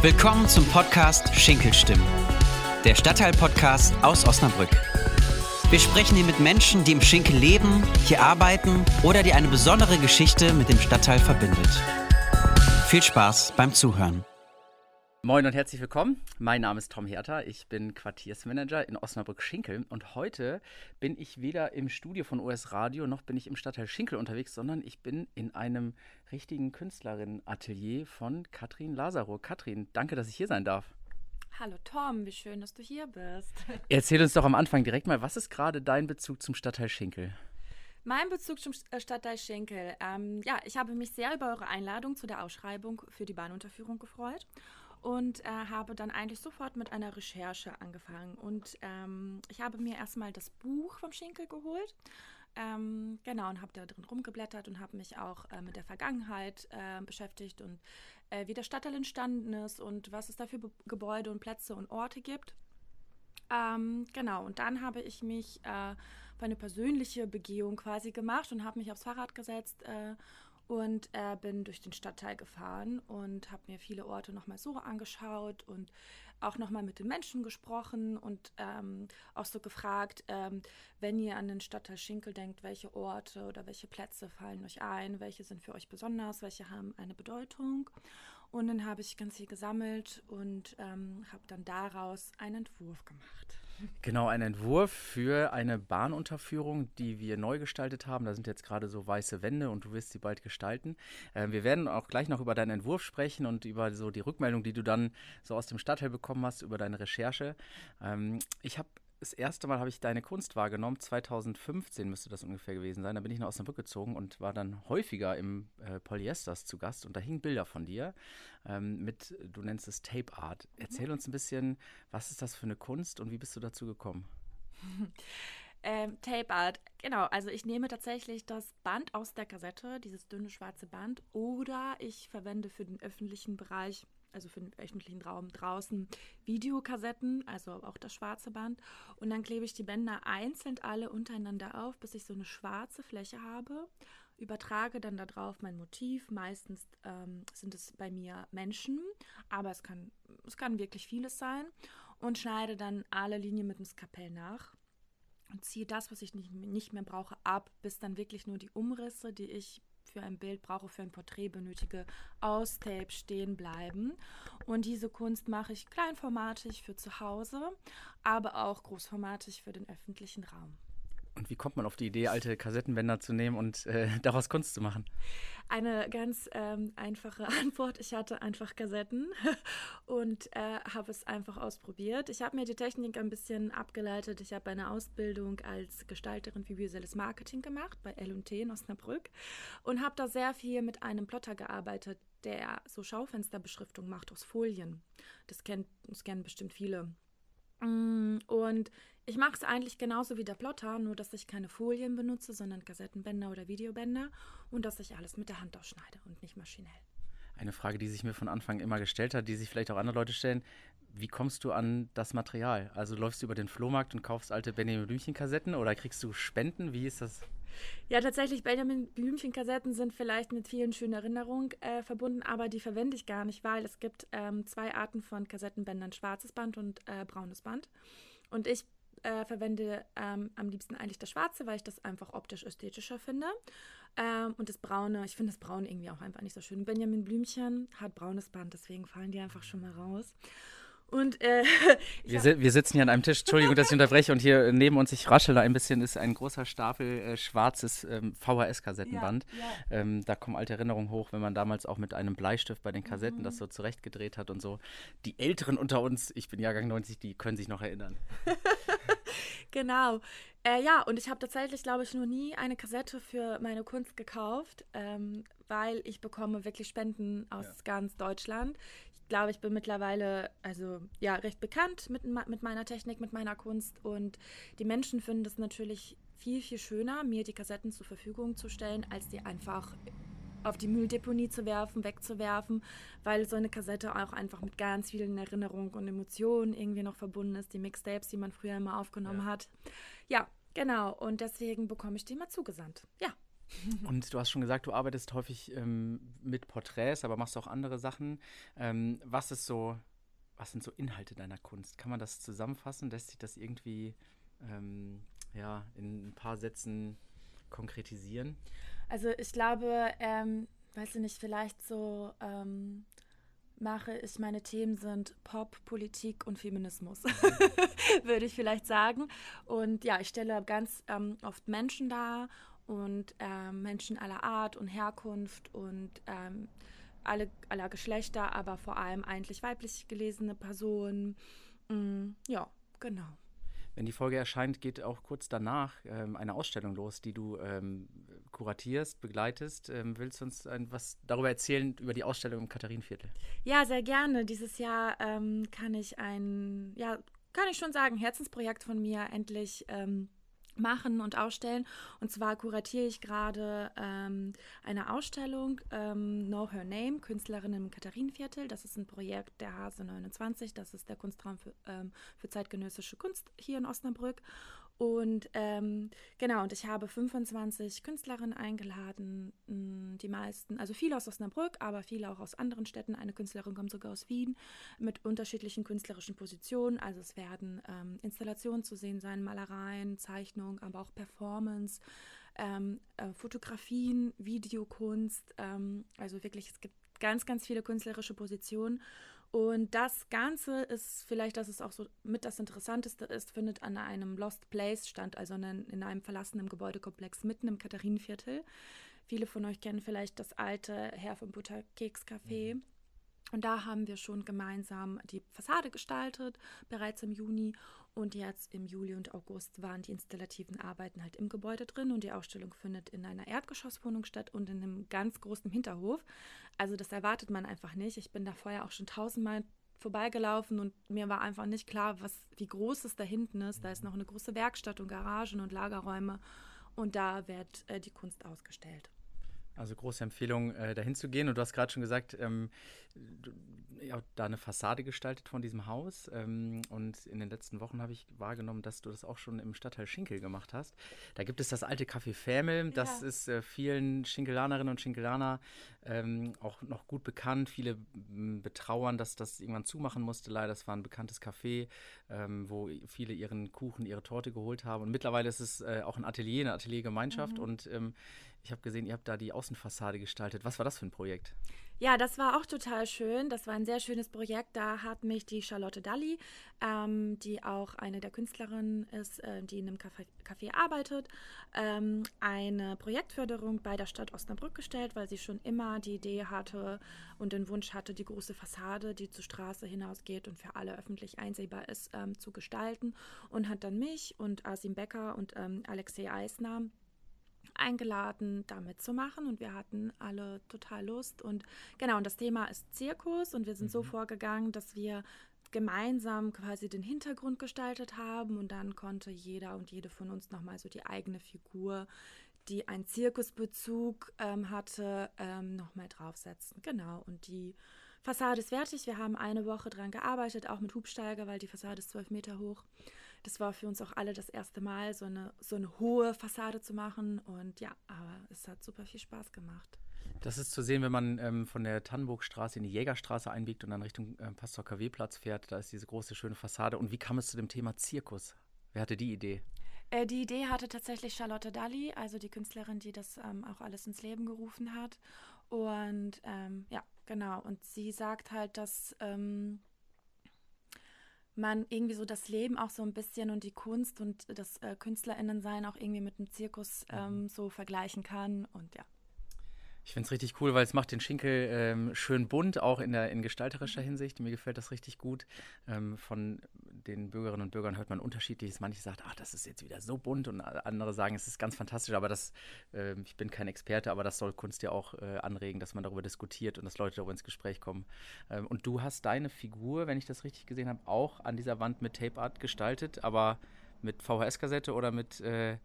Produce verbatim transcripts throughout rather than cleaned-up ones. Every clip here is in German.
Willkommen zum Podcast Schinkelstimmen, der Stadtteil-Podcast aus Osnabrück. Wir sprechen hier mit Menschen, die im Schinkel leben, hier arbeiten oder die eine besondere Geschichte mit dem Stadtteil verbindet. Viel Spaß beim Zuhören. Moin und herzlich willkommen. Mein Name ist Tom Herter, ich bin Quartiersmanager in Osnabrück-Schinkel und heute bin ich weder im Studio von O S Radio noch bin ich im Stadtteil Schinkel unterwegs, sondern ich bin in einem richtigen Künstlerinnen-Atelier von Katrin Lazaro. Katrin, danke, dass ich hier sein darf. Hallo Tom, wie schön, dass du hier bist. Erzähl uns doch am Anfang direkt mal, was ist gerade dein Bezug zum Stadtteil Schinkel? Mein Bezug zum Stadtteil Schinkel. Ähm, ja, ich habe mich sehr über eure Einladung zu der Ausschreibung für die Bahnunterführung gefreut. Und äh, habe dann eigentlich sofort mit einer Recherche angefangen. Und ähm, ich habe mir erstmal das Buch vom Schinkel geholt. Ähm, genau, und habe da drin rumgeblättert und habe mich auch äh, mit der Vergangenheit äh, beschäftigt und äh, wie der Stadtteil entstanden ist und was es da für Be- Gebäude und Plätze und Orte gibt. Ähm, genau, und dann habe ich mich äh, für eine persönliche Begehung quasi gemacht und habe mich aufs Fahrrad gesetzt äh, und äh, bin durch den Stadtteil gefahren und habe mir viele Orte nochmal so angeschaut und auch nochmal mit den Menschen gesprochen und ähm, auch so gefragt, ähm, wenn ihr an den Stadtteil Schinkel denkt, welche Orte oder welche Plätze fallen euch ein, welche sind für euch besonders, welche haben eine Bedeutung. Und dann habe ich ganz viel gesammelt und ähm, habe dann daraus einen Entwurf gemacht. Genau, ein Entwurf für eine Bahnunterführung, die wir neu gestaltet haben. Da sind jetzt gerade so weiße Wände und du wirst sie bald gestalten. Äh, wir werden auch gleich noch über deinen Entwurf sprechen und über so die Rückmeldung, die du dann so aus dem Stadtteil bekommen hast, über deine Recherche. Ähm, ich habe Das erste Mal habe ich deine Kunst wahrgenommen, zweitausendfünfzehn müsste das ungefähr gewesen sein. Da bin ich nach Osnabrück gezogen und war dann häufiger im äh, Polyesters zu Gast. Und da hingen Bilder von dir ähm, mit, du nennst es Tape Art. Erzähl uns ein bisschen, was ist das für eine Kunst und wie bist du dazu gekommen? ähm, Tape Art, genau. Also ich nehme tatsächlich das Band aus der Kassette, dieses dünne schwarze Band, oder ich verwende für den öffentlichen Bereich, also für den öffentlichen Raum draußen, Videokassetten, also auch das schwarze Band. Und dann klebe ich die Bänder einzeln alle untereinander auf, bis ich so eine schwarze Fläche habe. Übertrage dann da drauf mein Motiv. Meistens ähm, sind es bei mir Menschen, aber es kann, es kann wirklich vieles sein. Und schneide dann alle Linien mit dem Skalpell nach. Und ziehe das, was ich nicht, nicht mehr brauche, ab, bis dann wirklich nur die Umrisse, die ich für ein Bild brauche, für ein Porträt benötige, aus Tape stehen bleiben. Und diese Kunst mache ich kleinformatig für zu Hause, aber auch großformatig für den öffentlichen Raum. Und wie kommt man auf die Idee, alte Kassettenbänder zu nehmen und äh, daraus Kunst zu machen? Eine ganz ähm, einfache Antwort. Ich hatte einfach Kassetten und äh, habe es einfach ausprobiert. Ich habe mir die Technik ein bisschen abgeleitet. Ich habe eine Ausbildung als Gestalterin für visuelles Marketing gemacht bei L und T in Osnabrück und habe da sehr viel mit einem Plotter gearbeitet, der so Schaufensterbeschriftung macht aus Folien. Das, kennt, das kennen bestimmt viele. Und ich mache es eigentlich genauso wie der Plotter, nur dass ich keine Folien benutze, sondern Kassettenbänder oder Videobänder und dass ich alles mit der Hand ausschneide und nicht maschinell. Eine Frage, die sich mir von Anfang immer gestellt hat, die sich vielleicht auch andere Leute stellen: Wie kommst du an das Material? Also läufst du über den Flohmarkt und kaufst alte Benjamin Blümchen-Kassetten oder kriegst du Spenden? Wie ist das? Ja, tatsächlich, Benjamin Blümchen-Kassetten sind vielleicht mit vielen schönen Erinnerungen äh, verbunden, aber die verwende ich gar nicht, weil es gibt ähm, zwei Arten von Kassettenbändern, schwarzes Band und äh, braunes Band. Und ich äh, verwende ähm, am liebsten eigentlich das Schwarze, weil ich das einfach optisch ästhetischer finde. Ähm, und das Braune, ich finde das Braune irgendwie auch einfach nicht so schön. Benjamin Blümchen hat braunes Band, deswegen fallen die einfach schon mal raus. Und äh, wir, si- wir sitzen hier an einem Tisch, Entschuldigung, dass ich unterbreche, und hier neben uns, ich raschele ein bisschen, ist ein großer Stapel äh, schwarzes ähm, V H S-Kassettenband. Ja, ja. Ähm, da kommen alte Erinnerungen hoch, wenn man damals auch mit einem Bleistift bei den Kassetten Mhm. das so zurechtgedreht hat und so. Die Älteren unter uns, ich bin Jahrgang neunzig, die können sich noch erinnern. Genau. Äh, ja, und ich habe tatsächlich, glaube ich, noch nie eine Kassette für meine Kunst gekauft, ähm, weil ich bekomme wirklich Spenden aus Ja. ganz Deutschland. Ich glaube, ich bin mittlerweile also ja recht bekannt mit, mit meiner Technik, mit meiner Kunst, und die Menschen finden es natürlich viel, viel schöner, mir die Kassetten zur Verfügung zu stellen, als die einfach auf die Mülldeponie zu werfen, wegzuwerfen, weil so eine Kassette auch einfach mit ganz vielen Erinnerungen und Emotionen irgendwie noch verbunden ist, die Mixtapes, die man früher immer aufgenommen Ja. hat. Ja, genau, und deswegen bekomme ich die immer zugesandt. Ja. Und du hast schon gesagt, du arbeitest häufig ähm, mit Porträts, aber machst auch andere Sachen. Ähm, was ist so, was sind so Inhalte deiner Kunst? Kann man das zusammenfassen? Lässt sich das irgendwie ähm, ja, in ein paar Sätzen konkretisieren? Also ich glaube, ähm, weiß ich nicht, vielleicht so ähm, mache ich, meine Themen sind Pop, Politik und Feminismus, würde ich vielleicht sagen. Und ja, ich stelle ganz ähm, oft Menschen dar und ähm, Menschen aller Art und Herkunft und ähm, alle, aller Geschlechter, aber vor allem eigentlich weiblich gelesene Personen. Mm, ja, genau. Wenn die Folge erscheint, geht auch kurz danach ähm, eine Ausstellung los, die du ähm, kuratierst, begleitest. Ähm, willst du uns ein, was darüber erzählen, über die Ausstellung im Katharinenviertel? Ja, sehr gerne. Dieses Jahr ähm, kann ich ein, ja, kann ich schon sagen, Herzensprojekt von mir endlich ähm, machen und ausstellen. Und zwar kuratiere ich gerade ähm, eine Ausstellung, ähm, Know Her Name, Künstlerin im Katharinenviertel. Das ist ein Projekt der Hase neunundzwanzig. Das ist der Kunstraum für, ähm, für zeitgenössische Kunst hier in Osnabrück. Und ähm, genau, und ich habe fünfundzwanzig Künstlerinnen eingeladen, mh, die meisten, also viele aus Osnabrück, aber viele auch aus anderen Städten. Eine Künstlerin kommt sogar aus Wien mit unterschiedlichen künstlerischen Positionen. Also es werden ähm, Installationen zu sehen sein, Malereien, Zeichnung, aber auch Performance, ähm, äh, Fotografien, Videokunst. Ähm, also wirklich, es gibt ganz, ganz viele künstlerische Positionen. Und das Ganze ist vielleicht, dass es auch so mit das Interessanteste ist, findet an einem Lost Place statt, also in, in einem verlassenen Gebäudekomplex mitten im Katharinenviertel. Viele von euch kennen vielleicht das alte Herr vom Butterkeks-Café. Und da haben wir schon gemeinsam die Fassade gestaltet, bereits im Juni. Und jetzt im Juli und August waren die installativen Arbeiten halt im Gebäude drin. Und die Ausstellung findet in einer Erdgeschosswohnung statt und in einem ganz großen Hinterhof. Also das erwartet man einfach nicht. Ich bin da vorher auch schon tausendmal vorbeigelaufen und mir war einfach nicht klar, was, wie groß es da hinten ist. Da ist noch eine große Werkstatt und Garagen und Lagerräume. Und da wird äh, die Kunst ausgestellt. Also große Empfehlung, äh, dahin zu gehen. Und du hast gerade schon gesagt, ähm, du, ihr habt da eine Fassade gestaltet von diesem Haus. Ähm, und in den letzten Wochen habe ich wahrgenommen, dass du das auch schon im Stadtteil Schinkel gemacht hast. Da gibt es das alte Café Fämel. Das Ja. ist äh, vielen Schinkelanerinnen und Schinkelanern ähm, auch noch gut bekannt. Viele m, betrauern, dass das irgendwann zumachen musste. Leider, das war ein bekanntes Café, ähm, wo viele ihren Kuchen, ihre Torte geholt haben. Und mittlerweile ist es äh, auch ein Atelier, eine Ateliergemeinschaft. Mhm. Und ähm, ich habe gesehen, ihr habt da die Außenfassade gestaltet. Was war das für ein Projekt? Ja, das war auch total schön. Das war ein sehr schönes Projekt. Da hat mich die Charlotte Dalli, ähm, die auch eine der Künstlerinnen ist, äh, die in einem Café, Café arbeitet, ähm, eine Projektförderung bei der Stadt Osnabrück gestellt, weil sie schon immer die Idee hatte und den Wunsch hatte, die große Fassade, die zur Straße hinausgeht und für alle öffentlich einsehbar ist, ähm, zu gestalten. Und hat dann mich und Asim Becker und ähm, Alexei Eisner eingeladen, da mitzumachen und wir hatten alle total Lust und genau, und das Thema ist Zirkus und wir sind mhm. so vorgegangen, dass wir gemeinsam quasi den Hintergrund gestaltet haben und dann konnte jeder und jede von uns nochmal so die eigene Figur, die einen Zirkusbezug ähm, hatte, ähm, nochmal draufsetzen. Genau, und die Fassade ist fertig, wir haben eine Woche dran gearbeitet, auch mit Hubsteiger, weil die Fassade ist zwölf Meter hoch. Das war für uns auch alle das erste Mal, so eine, so eine hohe Fassade zu machen. Und ja, aber es hat super viel Spaß gemacht. Das ist zu sehen, wenn man ähm, von der Tannenburgstraße in die Jägerstraße einbiegt und dann Richtung ähm, Pastor-K W-Platz fährt. Da ist diese große, schöne Fassade. Und wie kam es zu dem Thema Zirkus? Wer hatte die Idee? Äh, die Idee hatte tatsächlich Charlotte Dalli, also die Künstlerin, die das ähm, auch alles ins Leben gerufen hat. Und ähm, ja, genau. Und sie sagt halt, dass Ähm, man irgendwie so das Leben auch so ein bisschen und die Kunst und das äh, KünstlerInnen-Sein auch irgendwie mit dem Zirkus ähm, so vergleichen kann und ja. Ich finde es richtig cool, weil es macht den Schinkel ähm, schön bunt, auch in der in gestalterischer Hinsicht. Mir gefällt das richtig gut. Ähm, von den Bürgerinnen und Bürgern hört man unterschiedliches. Manche sagen, ach, das ist jetzt wieder so bunt und andere sagen, es ist ganz fantastisch. Aber das, äh, ich bin kein Experte, aber das soll Kunst ja auch äh, anregen, dass man darüber diskutiert und dass Leute darüber ins Gespräch kommen. Ähm, und du hast deine Figur, wenn ich das richtig gesehen habe, auch an dieser Wand mit Tape Art gestaltet, aber mit V H S-Kassette oder mit, äh,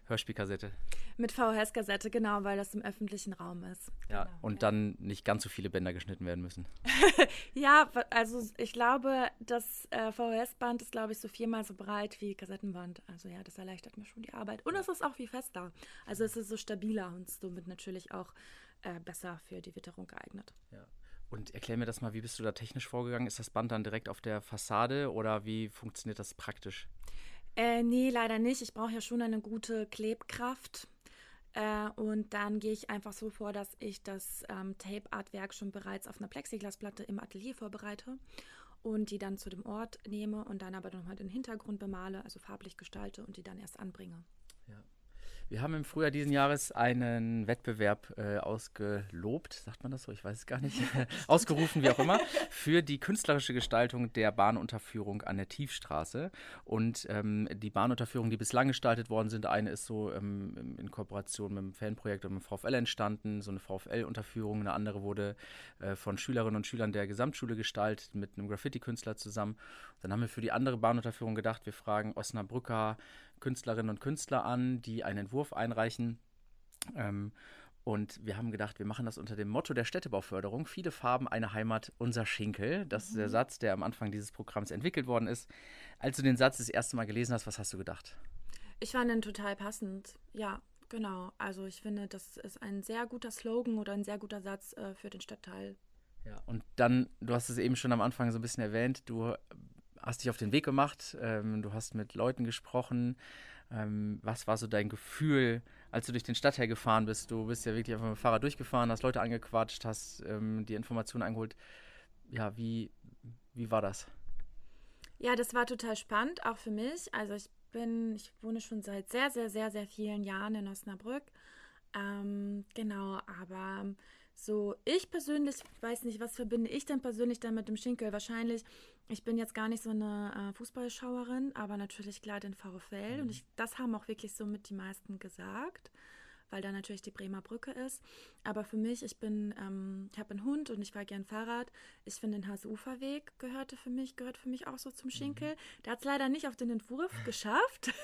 Hörspielkassette. Mit V H S-Kassette, genau, weil das im öffentlichen Raum ist. Ja, Genau, und ja. dann nicht ganz so viele Bänder geschnitten werden müssen. Ja, wa- also ich glaube, das äh, V H S-Band ist, glaube ich, so viermal so breit wie Kassettenband. Also ja, das erleichtert mir schon die Arbeit. Und es ist auch viel fester. Also es ist so stabiler und somit natürlich auch äh, besser für die Witterung geeignet. Ja. Und erklär mir das mal, wie bist du da technisch vorgegangen? Ist das Band dann direkt auf der Fassade oder wie funktioniert das praktisch? Äh, nee, leider nicht. Ich brauche ja schon eine gute Klebkraft. Äh, und dann gehe ich einfach so vor, dass ich das ähm, Tape-Artwerk schon bereits auf einer Plexiglasplatte im Atelier vorbereite und die dann zu dem Ort nehme und dann aber nochmal den Hintergrund bemale, also farblich gestalte und die dann erst anbringe. Ja. Wir haben im Frühjahr diesen Jahres einen Wettbewerb äh, ausgelobt, sagt man das so, ich weiß es gar nicht, ausgerufen, wie auch immer, für die künstlerische Gestaltung der Bahnunterführung an der Tiefstraße. Und ähm, die Bahnunterführungen, die bislang gestaltet worden sind, eine ist so ähm, in Kooperation mit dem Fanprojekt und mit dem VfL entstanden, so eine VfL-Unterführung, eine andere wurde äh, von Schülerinnen und Schülern der Gesamtschule gestaltet, mit einem Graffiti-Künstler zusammen. Dann haben wir für die andere Bahnunterführung gedacht, wir fragen Osnabrücker Künstlerinnen und Künstler an, die einen Entwurf einreichen. Ähm, und wir haben gedacht, wir machen das unter dem Motto der Städtebauförderung. Viele Farben, eine Heimat, unser Schinkel. Das ist der Satz, der am Anfang dieses Programms entwickelt worden ist. Als du den Satz das erste Mal gelesen hast, was hast du gedacht? Ich fand ihn total passend. Ja, genau. Also ich finde, das ist ein sehr guter Slogan oder ein sehr guter Satz äh, für den Stadtteil. Ja. Und dann, du hast es eben schon am Anfang so ein bisschen erwähnt, du hast dich auf den Weg gemacht, ähm, du hast mit Leuten gesprochen. Ähm, was war so dein Gefühl, als du durch den Stadtteil gefahren bist? Du bist ja wirklich einfach mit dem Fahrrad durchgefahren, hast Leute angequatscht, hast ähm, die Informationen eingeholt. Ja, wie, wie war das? Ja, das war total spannend, auch für mich. Also ich bin, ich wohne schon seit sehr, sehr, sehr, sehr vielen Jahren in Osnabrück. Ähm, genau, aber so ich persönlich weiß nicht, was verbinde ich denn persönlich dann mit dem Schinkel? Wahrscheinlich, ich bin jetzt gar nicht so eine äh, Fußballschauerin, aber natürlich klar den VfL. Und ich, das haben auch wirklich so mit die meisten gesagt, weil da natürlich die Bremer Brücke ist. Aber für mich, ich bin, ähm, ich habe einen Hund und ich fahre gern Fahrrad. Ich finde, den Hase-Ufer-Weg gehörte für mich, gehört für mich auch so zum Schinkel. Der hat es leider nicht auf den Entwurf geschafft.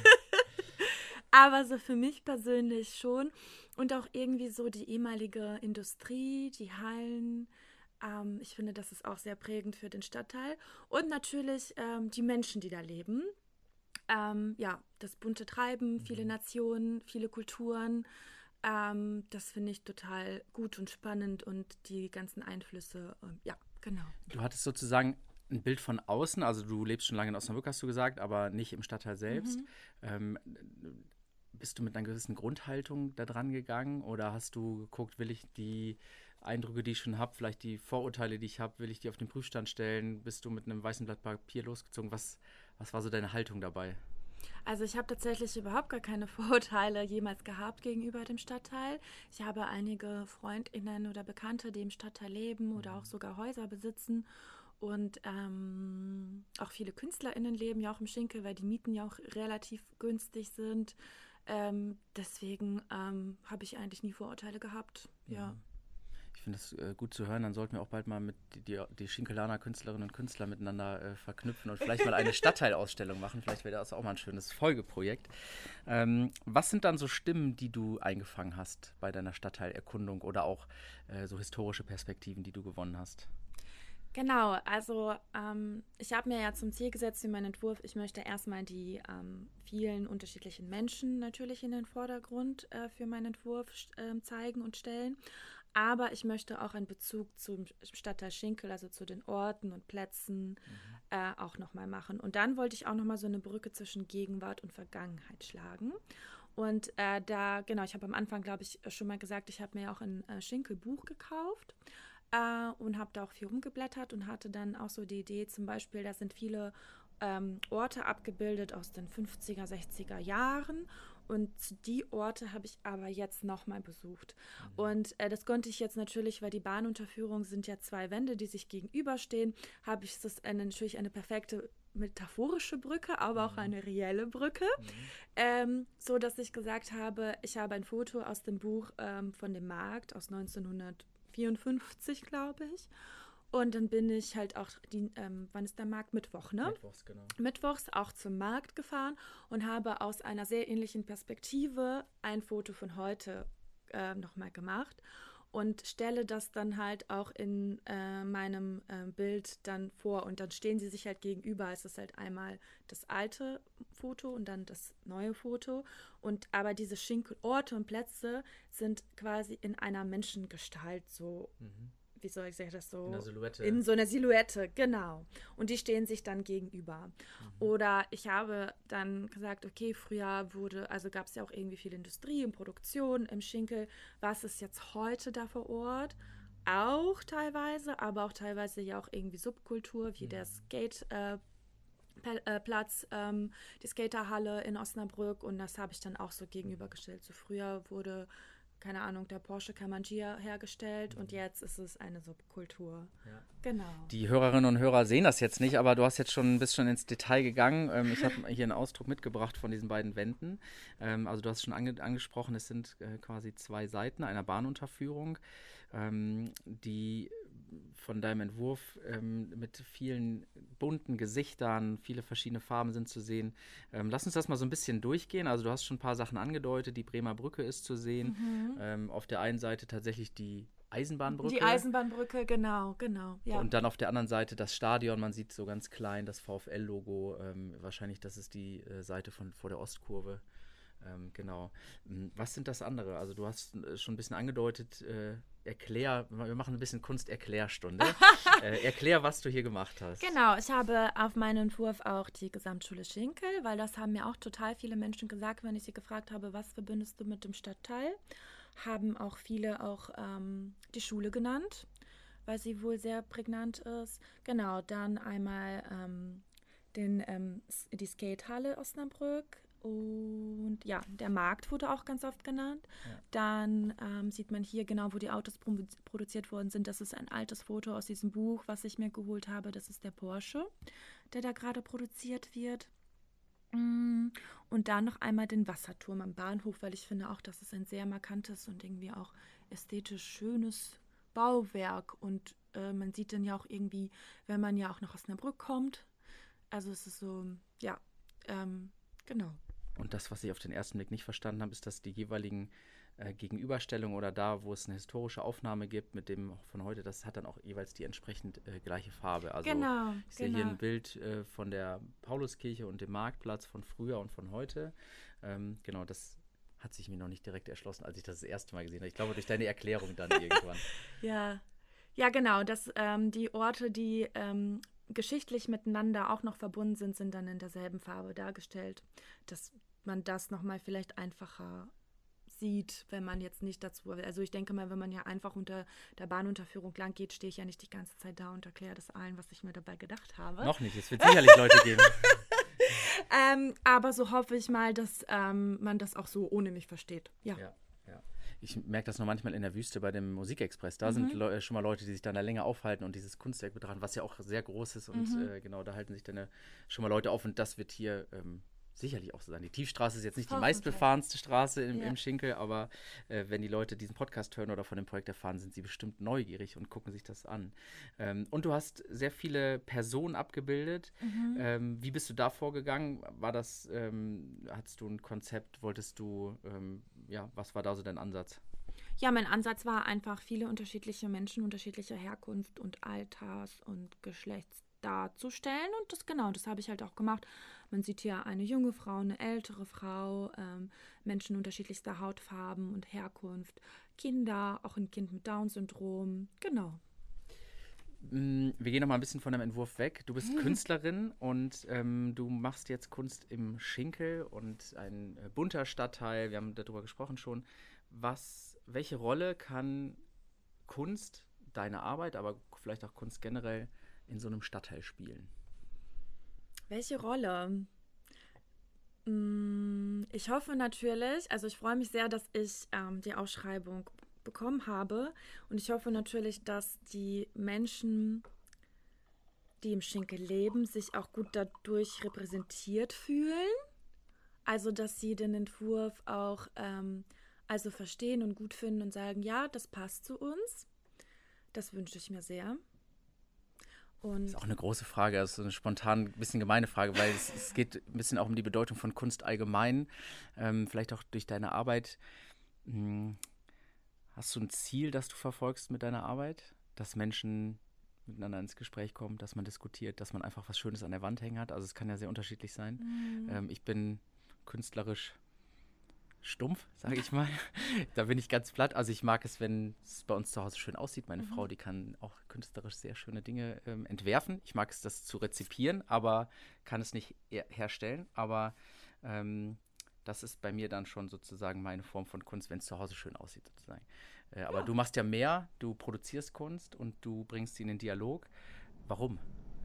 Aber so für mich persönlich schon. Und auch irgendwie so die ehemalige Industrie, die Hallen. Ähm, ich finde, das ist auch sehr prägend für den Stadtteil. Und natürlich ähm, die Menschen, die da leben. Ähm, ja, das bunte Treiben, viele Nationen, viele Kulturen. Ähm, das finde ich total gut und spannend und die ganzen Einflüsse. Ähm, ja, genau. Du hattest sozusagen ein Bild von außen, also du lebst schon lange in Osnabrück, hast du gesagt, aber nicht im Stadtteil selbst. Mhm. Ähm, bist du mit einer gewissen Grundhaltung da dran gegangen oder hast du geguckt, will ich die Eindrücke, die ich schon habe, vielleicht die Vorurteile, die ich habe, will ich die auf den Prüfstand stellen? Bist du mit einem weißen Blatt Papier losgezogen? Was, was war so deine Haltung dabei? Also ich habe tatsächlich überhaupt gar keine Vorurteile jemals gehabt gegenüber dem Stadtteil. Ich habe einige FreundInnen oder Bekannte, die im Stadtteil leben oder auch sogar Häuser besitzen. Und ähm, auch viele KünstlerInnen leben ja auch im Schinkel, weil die Mieten ja auch relativ günstig sind. Ähm, deswegen ähm, habe ich eigentlich nie Vorurteile gehabt. Ja. Ich finde das äh, gut zu hören. Dann sollten wir auch bald mal mit die, die, die Schinkelaner Künstlerinnen und Künstler miteinander äh, verknüpfen und vielleicht mal eine Stadtteilausstellung machen. Vielleicht wäre das auch mal ein schönes Folgeprojekt. Ähm, was sind dann so Stimmen, die du eingefangen hast bei deiner Stadtteilerkundung oder auch äh, so historische Perspektiven, die du gewonnen hast? Genau, also ähm, ich habe mir ja zum Ziel gesetzt für meinen Entwurf, ich möchte erstmal die ähm, vielen unterschiedlichen Menschen natürlich in den Vordergrund äh, für meinen Entwurf äh, zeigen und stellen. Aber ich möchte auch einen Bezug zum Stadtteil Schinkel, also zu den Orten und Plätzen, mhm. äh, auch nochmal machen. Und dann wollte ich auch nochmal so eine Brücke zwischen Gegenwart und Vergangenheit schlagen. Und äh, da, genau, ich habe am Anfang, glaube ich, schon mal gesagt, ich habe mir auch ein äh, Schinkel-Buch gekauft. Uh, und habe da auch viel rumgeblättert und hatte dann auch so die Idee, zum Beispiel, da sind viele ähm, Orte abgebildet aus den fünfziger, sechziger Jahren und die Orte habe ich aber jetzt nochmal besucht. Mhm. Und äh, das konnte ich jetzt natürlich, weil die Bahnunterführung sind ja zwei Wände, die sich gegenüberstehen, habe ich das eine, natürlich eine perfekte metaphorische Brücke, aber auch eine reelle Brücke, mhm. ähm, so dass ich gesagt habe, ich habe ein Foto aus dem Buch ähm, von dem Markt aus neunzehnhundertvierundfünfzig, glaube ich. Und dann bin ich halt auch, die, ähm, wann ist der Markt? Mittwoch, ne? Mittwochs, genau. Mittwochs auch zum Markt gefahren und habe aus einer sehr ähnlichen Perspektive ein Foto von heute äh, nochmal gemacht. Und stelle das dann halt auch in äh, meinem äh, Bild dann vor. Und dann stehen sie sich halt gegenüber. Es ist halt einmal das alte Foto und dann das neue Foto. Und aber diese Schinkelorte und Plätze sind quasi in einer Menschengestalt so, mhm. wie soll ich sagen das so? In einer Silhouette. In so einer Silhouette, genau. Und die stehen sich dann gegenüber. Mhm. Oder ich habe dann gesagt, okay, früher wurde, also gab es ja auch irgendwie viel Industrie und Produktion im Schinkel. Was ist jetzt heute da vor Ort? Auch teilweise, aber auch teilweise ja auch irgendwie Subkultur, wie mhm. der Skate- äh, Platz, ähm, die Skaterhalle in Osnabrück. Und das habe ich dann auch so gegenübergestellt. So früher wurde, keine Ahnung, der Porsche Kamangia hergestellt mhm. und jetzt ist es eine Subkultur. Ja. Genau. Die Hörerinnen und Hörer sehen das jetzt nicht, aber du hast jetzt schon, bist schon ins Detail gegangen. Ähm, ich habe hier einen Ausdruck mitgebracht von diesen beiden Wänden. Ähm, also du hast schon ange- angesprochen, es sind äh, quasi zwei Seiten einer Bahnunterführung, ähm, die von deinem Entwurf ähm, mit vielen bunten Gesichtern, viele verschiedene Farben sind zu sehen. Ähm, lass uns das mal so ein bisschen durchgehen. Also du hast schon ein paar Sachen angedeutet. Die Bremer Brücke ist zu sehen. Mhm. Ähm, auf der einen Seite tatsächlich die Eisenbahnbrücke. Die Eisenbahnbrücke, genau, genau. Ja. Und dann auf der anderen Seite das Stadion. Man sieht so ganz klein das VfL-Logo. Ähm, wahrscheinlich, das ist die äh, Seite von vor der Ostkurve. Ähm, genau. Was sind das andere? Also du hast äh, schon ein bisschen angedeutet, äh, erklär, wir machen ein bisschen Kunsterklärstunde. äh, erklär, was du hier gemacht hast. Genau, ich habe auf meinen Entwurf auch die Gesamtschule Schinkel, weil das haben mir auch total viele Menschen gesagt, wenn ich sie gefragt habe, was verbindest du mit dem Stadtteil, haben auch viele auch ähm, die Schule genannt, weil sie wohl sehr prägnant ist. Genau, dann einmal ähm, den, ähm, die Skatehalle Osnabrück. Und ja, der Markt wurde auch ganz oft genannt. Ja. Dann ähm, sieht man hier genau, wo die Autos pro- produziert worden sind. Das ist ein altes Foto aus diesem Buch, was ich mir geholt habe. Das ist der Porsche, der da gerade produziert wird. Und dann noch einmal den Wasserturm am Bahnhof, weil ich finde auch, das ist ein sehr markantes und irgendwie auch ästhetisch schönes Bauwerk. Und äh, man sieht dann ja auch irgendwie, wenn man ja auch nach Osnabrück kommt. Also es ist so, ja, ähm, genau. Und das, was ich auf den ersten Blick nicht verstanden habe, ist, dass die jeweiligen äh, Gegenüberstellungen oder da, wo es eine historische Aufnahme gibt mit dem von heute, das hat dann auch jeweils die entsprechend äh, gleiche Farbe. Also genau, ich sehe genau. hier ein Bild äh, von der Pauluskirche und dem Marktplatz von früher und von heute. Ähm, genau, das hat sich mir noch nicht direkt erschlossen, als ich das das erste Mal gesehen habe. Ich glaube, durch deine Erklärung dann irgendwann. Ja, ja, genau. Das, ähm, die Orte, die ähm, geschichtlich miteinander auch noch verbunden sind, sind dann in derselben Farbe dargestellt, dass man das nochmal vielleicht einfacher sieht, wenn man jetzt nicht dazu, also ich denke mal, wenn man ja einfach unter der Bahnunterführung lang geht, stehe ich ja nicht die ganze Zeit da und erkläre das allen, was ich mir dabei gedacht habe. Noch nicht, es wird sicherlich Leute geben. ähm, aber so hoffe ich mal, dass ähm, man das auch so ohne mich versteht. Ja. ja. Ich merke das noch manchmal in der Wüste bei dem Musikexpress. Da mhm. sind Le- schon mal Leute, die sich dann da länger aufhalten und dieses Kunstwerk betrachten, was ja auch sehr groß ist. Und mhm. äh, genau, da halten sich dann schon mal Leute auf. Und das wird hier ähm, sicherlich auch so sein. Die Tiefstraße ist jetzt nicht die meistbefahrenste Straße im, ja. im Schinkel, aber äh, wenn die Leute diesen Podcast hören oder von dem Projekt erfahren, sind sie bestimmt neugierig und gucken sich das an. Ähm, und du hast sehr viele Personen abgebildet. Mhm. Ähm, wie bist du da vorgegangen? War das, ähm, hattest du ein Konzept? Wolltest du, ähm, ja, was war da so dein Ansatz? Ja, mein Ansatz war einfach, viele unterschiedliche Menschen unterschiedlicher Herkunft und Alters und Geschlechts darzustellen. Und das genau, das habe ich halt auch gemacht. Man sieht hier eine junge Frau, eine ältere Frau, ähm, Menschen unterschiedlichster Hautfarben und Herkunft, Kinder, auch ein Kind mit Down-Syndrom. Genau. Wir gehen noch mal ein bisschen von deinem Entwurf weg. Du bist mhm. Künstlerin und ähm, du machst jetzt Kunst im Schinkel und ein äh, bunter Stadtteil. Wir haben darüber gesprochen schon. Was, welche Rolle kann Kunst, deine Arbeit, aber vielleicht auch Kunst generell in so einem Stadtteil spielen? Welche Rolle? Ich hoffe natürlich, also ich freue mich sehr, dass ich ähm, die Ausschreibung bekommen habe und ich hoffe natürlich, dass die Menschen, die im Schinkel leben, sich auch gut dadurch repräsentiert fühlen. Also, dass sie den Entwurf auch ähm, also verstehen und gut finden und sagen, ja, das passt zu uns. Das wünsche ich mir sehr. Und das ist auch eine große Frage, das ist eine spontan, ein bisschen gemeine Frage, weil es, es geht ein bisschen auch um die Bedeutung von Kunst allgemein, ähm, vielleicht auch durch deine Arbeit. Hm, hast du ein Ziel, das du verfolgst mit deiner Arbeit? Dass Menschen miteinander ins Gespräch kommen, dass man diskutiert, dass man einfach was Schönes an der Wand hängen hat? Also es kann ja sehr unterschiedlich sein. Mhm. Ähm, ich bin künstlerisch stumpf, sage ich mal. Da bin ich ganz platt. Also ich mag es, wenn es bei uns zu Hause schön aussieht. Meine mhm. Frau, die kann auch künstlerisch sehr schöne Dinge ähm, entwerfen. Ich mag es, das zu rezipieren, aber kann es nicht her- herstellen. Aber ähm, das ist bei mir dann schon sozusagen meine Form von Kunst, wenn es zu Hause schön aussieht sozusagen. Äh, aber ja. Du machst ja mehr. Du produzierst Kunst und du bringst sie in den Dialog. Warum?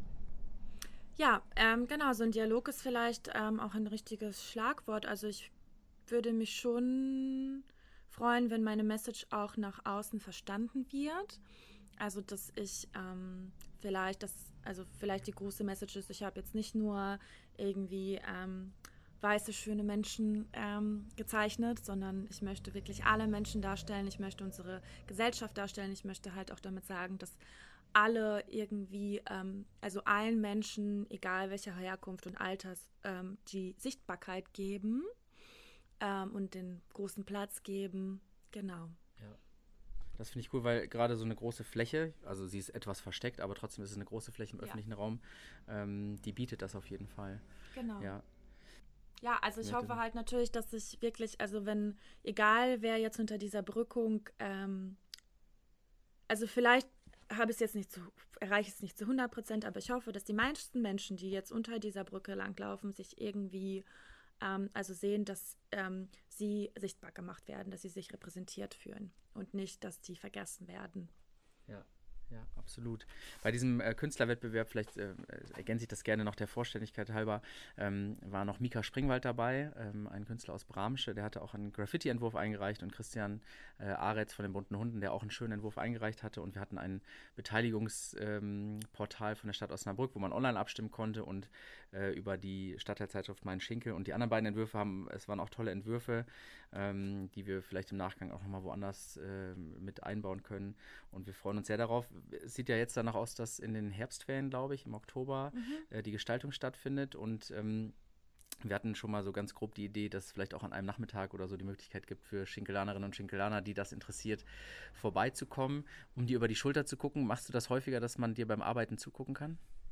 Ja, ähm, genau. So ein Dialog ist vielleicht ähm, auch ein richtiges Schlagwort. Also ich würde mich schon freuen, wenn meine Message auch nach außen verstanden wird. Also dass ich ähm, vielleicht, das, also vielleicht die große Message ist, ich habe jetzt nicht nur irgendwie ähm, weiße, schöne Menschen ähm, gezeichnet, sondern ich möchte wirklich alle Menschen darstellen. Ich möchte unsere Gesellschaft darstellen. Ich möchte halt auch damit sagen, dass alle irgendwie, ähm, also allen Menschen, egal welcher Herkunft und Alters, ähm, die Sichtbarkeit geben. Ähm, und den großen Platz geben, genau. Ja. Das finde ich cool, weil gerade so eine große Fläche, also sie ist etwas versteckt, aber trotzdem ist es eine große Fläche im ja. öffentlichen Raum, ähm, die bietet das auf jeden Fall. Genau. Ja, ja also ich ja, hoffe halt natürlich, dass ich wirklich, also wenn, egal wer jetzt unter dieser Brückung, ähm, also vielleicht habe ich es jetzt nicht zu, erreiche ich es nicht zu hundert Prozent, aber ich hoffe, dass die meisten Menschen, die jetzt unter dieser Brücke langlaufen, sich irgendwie Ähm, also sehen, dass ähm, sie sichtbar gemacht werden, dass sie sich repräsentiert fühlen und nicht, dass die vergessen werden. Ja, ja, absolut. Bei diesem äh, Künstlerwettbewerb, vielleicht äh, ergänze ich das gerne noch der Vollständigkeit halber, ähm, war noch Mika Springwald dabei, ähm, ein Künstler aus Bramsche, der hatte auch einen Graffiti-Entwurf eingereicht und Christian äh, Aretz von den Bunten Hunden, der auch einen schönen Entwurf eingereicht hatte, und wir hatten ein Beteiligungsportal ähm, von der Stadt Osnabrück, wo man online abstimmen konnte, und äh, über die Stadtteilzeitschrift Mein Schinkel, und die anderen beiden Entwürfe haben, es waren auch tolle Entwürfe, ähm, die wir vielleicht im Nachgang auch nochmal woanders äh, mit einbauen können, und wir freuen uns sehr darauf. Es sieht ja jetzt danach aus, dass in den Herbstferien, glaube ich, im Oktober mhm. äh, die Gestaltung stattfindet, und ähm, wir hatten schon mal so ganz grob die Idee, dass es vielleicht auch an einem Nachmittag oder so die Möglichkeit gibt für Schinkelanerinnen und Schinkelaner, die das interessiert, vorbeizukommen, um dir über die Schulter zu gucken. Machst du das häufiger, dass man dir beim Arbeiten zugucken kann?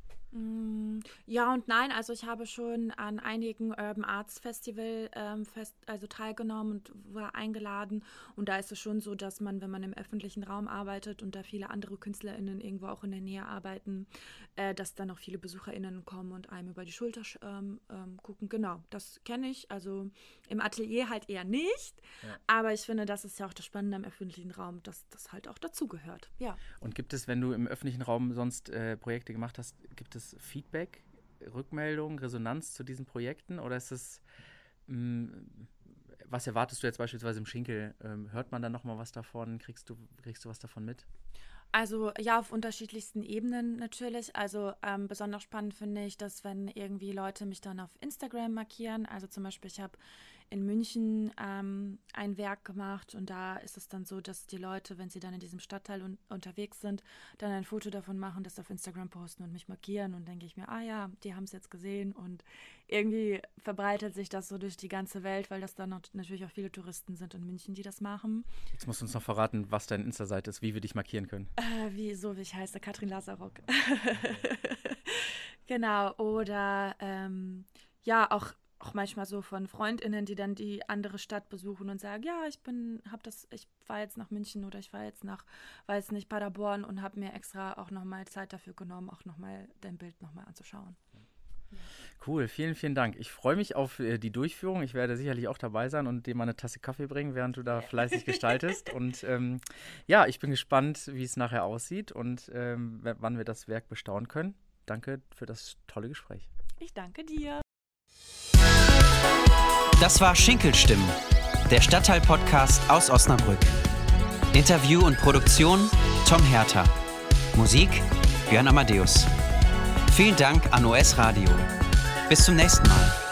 Ja und nein, also ich habe schon an einigen Urban Arts Festival ähm, fest, also teilgenommen und war eingeladen, und da ist es schon so, dass man, wenn man im öffentlichen Raum arbeitet und da viele andere KünstlerInnen irgendwo auch in der Nähe arbeiten, äh, dass dann auch viele BesucherInnen kommen und einem über die Schulter ähm, ähm, gucken. Genau, das kenne ich, also im Atelier halt eher nicht, ja. Aber ich finde, das ist ja auch das Spannende am öffentlichen Raum, dass das halt auch dazugehört, ja. Und gibt es, wenn du im öffentlichen Raum sonst äh, Projekte gemacht hast, gibt es Feedback, Rückmeldung, Resonanz zu diesen Projekten, oder ist es, mh, was erwartest du jetzt beispielsweise im Schinkel? Ähm, hört man dann nochmal was davon? Kriegst du, kriegst du was davon mit? Also ja, auf unterschiedlichsten Ebenen natürlich. Also ähm, besonders spannend finde ich, dass wenn irgendwie Leute mich dann auf Instagram markieren, also zum Beispiel ich habe in München ähm, ein Werk gemacht, und da ist es dann so, dass die Leute, wenn sie dann in diesem Stadtteil un- unterwegs sind, dann ein Foto davon machen, das auf Instagram posten und mich markieren, und denke ich mir, ah ja, die haben es jetzt gesehen, und irgendwie verbreitet sich das so durch die ganze Welt, weil das dann noch, natürlich auch viele Touristen sind in München, die das machen. Jetzt musst du uns noch verraten, was deine Insta-Seite ist, wie wir dich markieren können. Äh, wie, so wie ich heiße, Katrin Lazarock. Genau, oder ähm, ja, auch auch manchmal so von FreundInnen, die dann die andere Stadt besuchen und sagen, ja, ich bin, hab das, ich fahre jetzt nach München oder ich fahre jetzt nach, weiß nicht, Paderborn, und habe mir extra auch nochmal Zeit dafür genommen, auch nochmal dein Bild nochmal anzuschauen. Cool, vielen, vielen Dank. Ich freue mich auf äh, die Durchführung. Ich werde sicherlich auch dabei sein und dir mal eine Tasse Kaffee bringen, während du da fleißig gestaltest. Und ähm, ja, ich bin gespannt, wie es nachher aussieht und ähm, w- wann wir das Werk bestaunen können. Danke für das tolle Gespräch. Ich danke dir. Das war Schinkelstimmen, der Stadtteil-Podcast aus Osnabrück. Interview und Produktion Tom Herter. Musik Björn Amadeus. Vielen Dank an O S Radio. Bis zum nächsten Mal.